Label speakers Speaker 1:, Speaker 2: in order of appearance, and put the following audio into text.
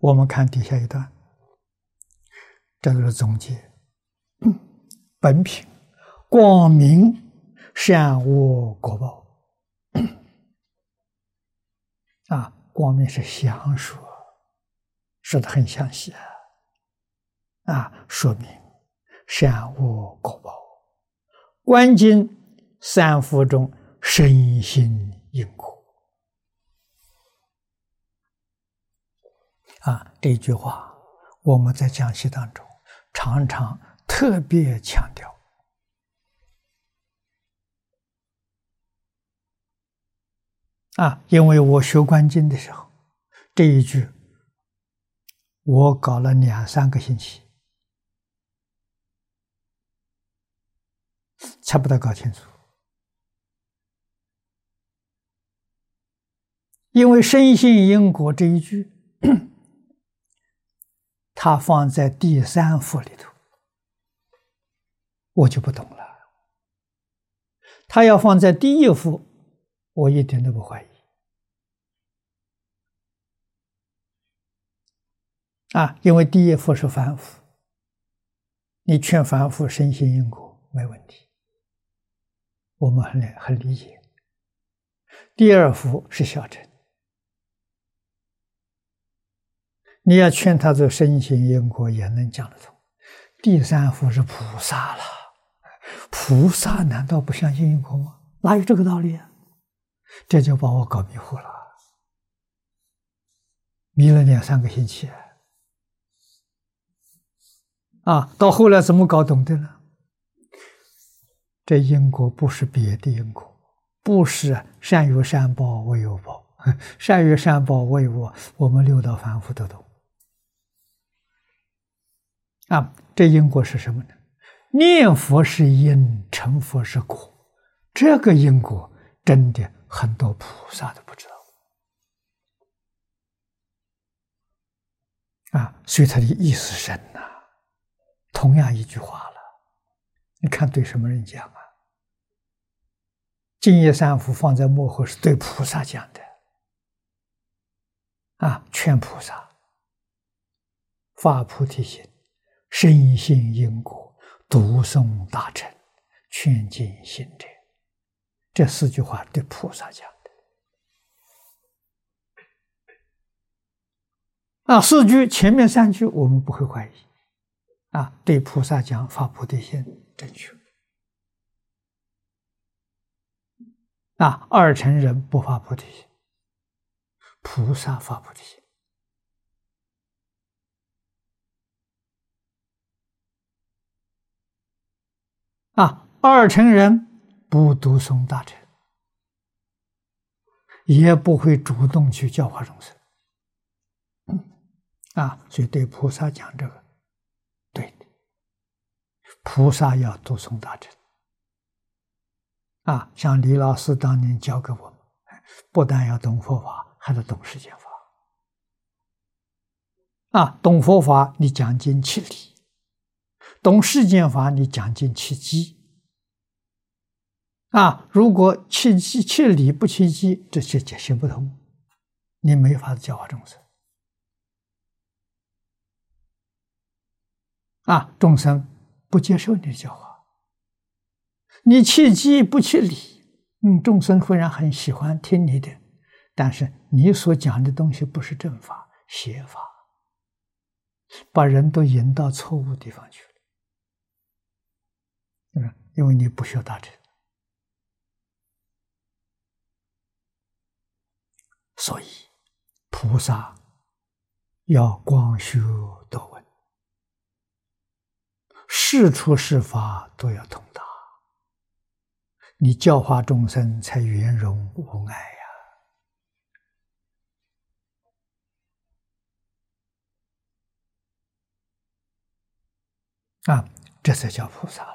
Speaker 1: 我们看底下一段，这个是总结。本品光明善恶果报啊，光明是详说，说得很详细啊，说明善恶果报。观经三福中深信因果啊，这一句话我们在讲习当中常常特别强调啊，因为我学观经的时候，这一句我搞了2-3个星期才把它搞清楚。因为深信因果这一句它放在第3幅里头，我就不懂了。它要放在第1幅，我一点都不怀疑啊，因为第1幅是凡夫，你劝凡夫深信因果没问题，我们很理解。第2幅是小乘，你要劝他做深信因果也能讲得通。第3幅是菩萨了，菩萨难道不相信因果吗？哪有这个道理啊？这就把我搞迷糊了，迷了2-3个星期啊！到后来怎么搞懂的呢？这因果不是别的因果，不是善有善报，恶有报。善有善报，恶有恶，我们六道凡夫都懂啊。这因果是什么呢？念佛是因，成佛是果。这个因果真的很多菩萨都不知道啊，所以他的意思深呐。同样一句话了，你看对什么人讲啊？净业三福放在幕后是对菩萨讲的啊，劝菩萨发菩提心，深信因果，读诵大乘，劝进行者。这4句话对菩萨讲的啊。4句前面3句我们不会怀疑啊，对菩萨讲发菩提心正确啊。2乘人不发菩提心，菩萨发菩提心啊。2乘人不读诵大乘，也不会主动去教化众生啊。所以对菩萨讲这个对的，菩萨要读诵大乘啊。像李老师当年教给我们，不但要懂佛法，还得懂世间法啊。懂佛法你讲经其理，懂世间法你讲经其机啊。如果其机其理不其机，这些行不通，你没法教化众生啊。众生不接受你的教化，你其机不其理，众生虽然很喜欢听你的，但是你所讲的东西不是正法，邪法，把人都引到错误地方去了，因为你不学大乘。所以菩萨要广修多闻，事出事法都要通达，你教化众生才圆融无碍啊，这才叫菩萨了。